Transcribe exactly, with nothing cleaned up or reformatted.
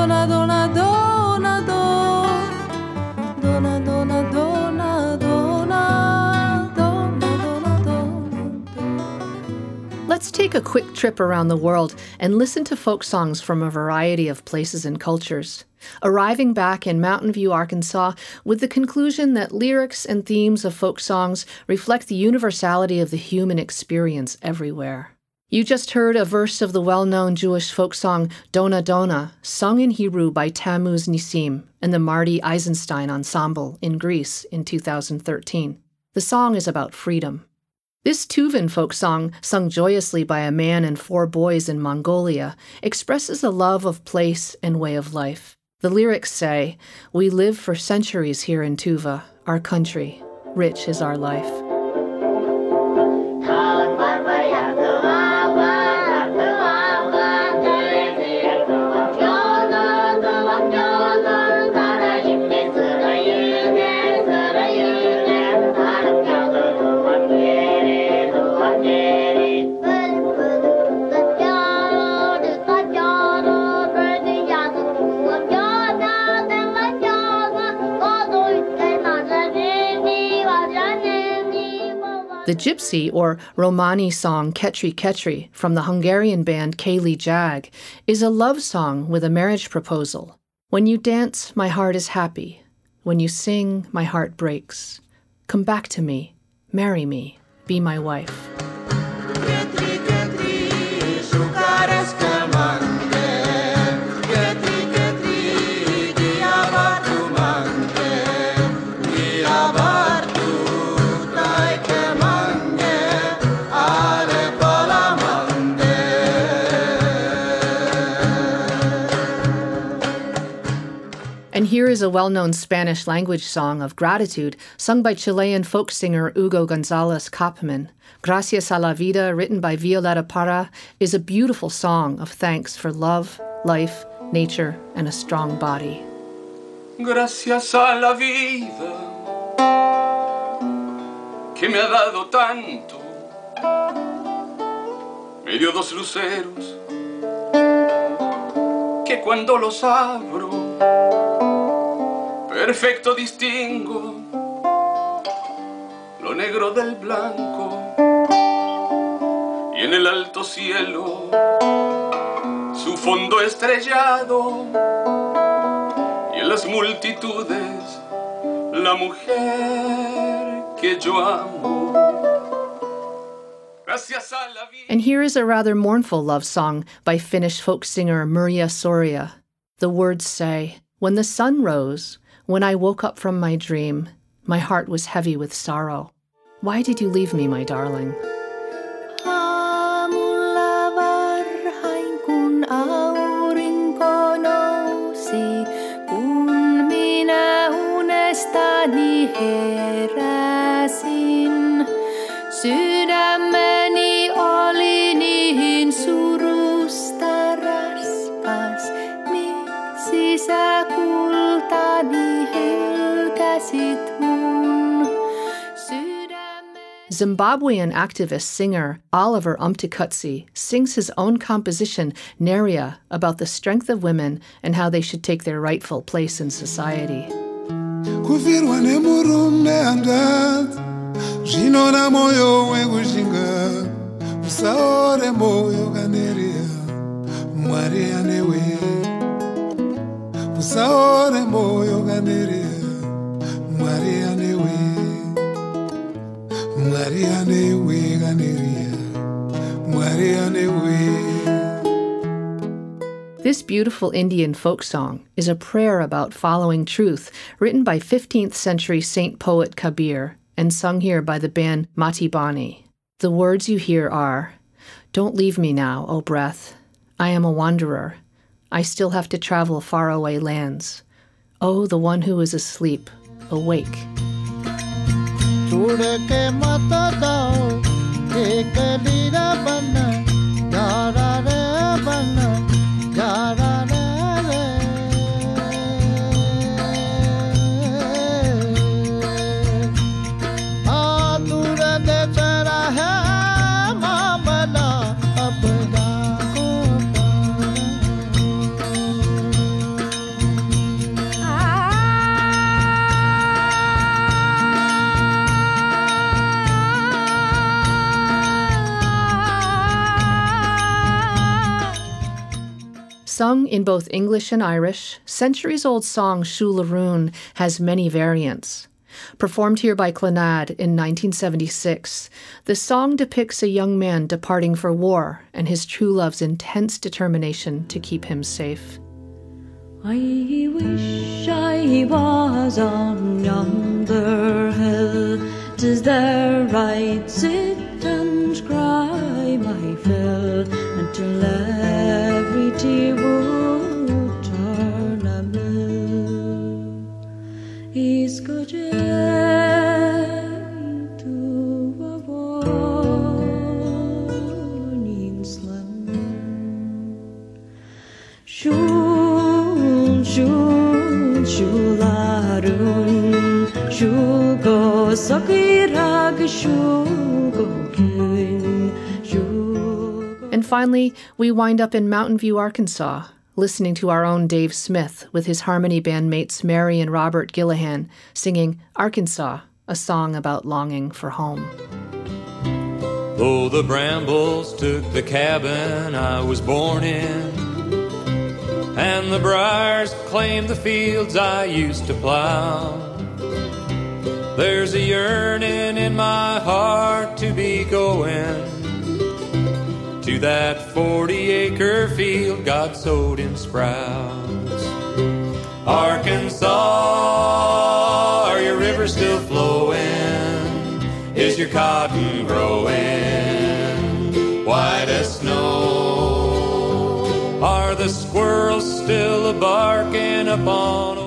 dona, dona, dona, do. Dona, dona, dona, dona, dona, dona, dona. Let's take a quick trip around the world and listen to folk songs from a variety of places and cultures. Arriving back in Mountain View, Arkansas, with the conclusion that lyrics and themes of folk songs reflect the universality of the human experience everywhere. You just heard a verse of the well-known Jewish folk song Dona Dona, sung in Hebrew by Tammuz Nisim and the Marty Eisenstein Ensemble in Greece in two thousand thirteen. The song is about freedom. This Tuvan folk song, sung joyously by a man and four boys in Mongolia, expresses a love of place and way of life. The lyrics say, "We live for centuries here in Tuva, our country. Rich is our life." The Gypsy, or Romani song Ketri Ketri from the Hungarian band Kaylee Jag, is a love song with a marriage proposal. When you dance, my heart is happy. When you sing, my heart breaks. Come back to me, marry me, be my wife. And here is a well-known Spanish language song of gratitude sung by Chilean folk singer Hugo González Capman. Gracias a la Vida, written by Violeta Parra, is a beautiful song of thanks for love, life, nature, and a strong body. Gracias a la vida que me ha dado tanto, me dio dos luceros que cuando los abro perfecto distingo lo negro del blanco, y en el alto cielo su fondo estrellado, y en las multitudes la mujer que yo amo. Gracias a la vida. And here is a rather mournful love song by Finnish folk singer Maria Soria. The words say, "When the sun rose, when I woke up from my dream, my heart was heavy with sorrow. Why did you leave me, my darling?" Aamulla varhain kun aurinko nousi, kun minä unestani heräsin, sydämeni oli niin surusta raskas, miksi sä kultani hylkäsit mun sydämeni. Zimbabwean activist singer Oliver Umtukutsi sings his own composition, Neria, about the strength of women and how they should take their rightful place in society. Kufirwa nemurume andazi, zvino na moyo wekushinga, usaore moyo kaneria, Mwari anewe. Usaore moyo kaneria, Mwari anewe. Mwari anewe kaneria, Mwari anewe. This beautiful Indian folk song is a prayer about following truth, written by fifteenth century saint poet Kabir and sung here by the band Mati Bani. The words you hear are, "Don't leave me now, O breath. I am a wanderer. I still have to travel faraway lands. Oh, the one who is asleep, awake." Sung in both English and Irish, centuries-old song Shularoon has many variants. Performed here by Clannad in nineteen seventy-six, the song depicts a young man departing for war and his true love's intense determination to keep him safe. I wish I was on yonder hill, 'tis there I'd sit and cry my fill, until every tear would turn a mill. He's good to a warning slam. Shul, shul, shularoon, shul go sakirag, shul go kin, shul go. And finally, we wind up in Mountain View, Arkansas, listening to our own Dave Smith with his harmony band mates Mary and Robert Gillihan singing Arkansas, a song about longing for home. Though the brambles took the cabin I was born in, and the briars claimed the fields I used to plow, there's a yearning in my heart to be going to that forty-acre field God sowed in sprouts. Arkansas, are your rivers still flowing? Is your cotton growing white as snow? Are the squirrels still a-barking upon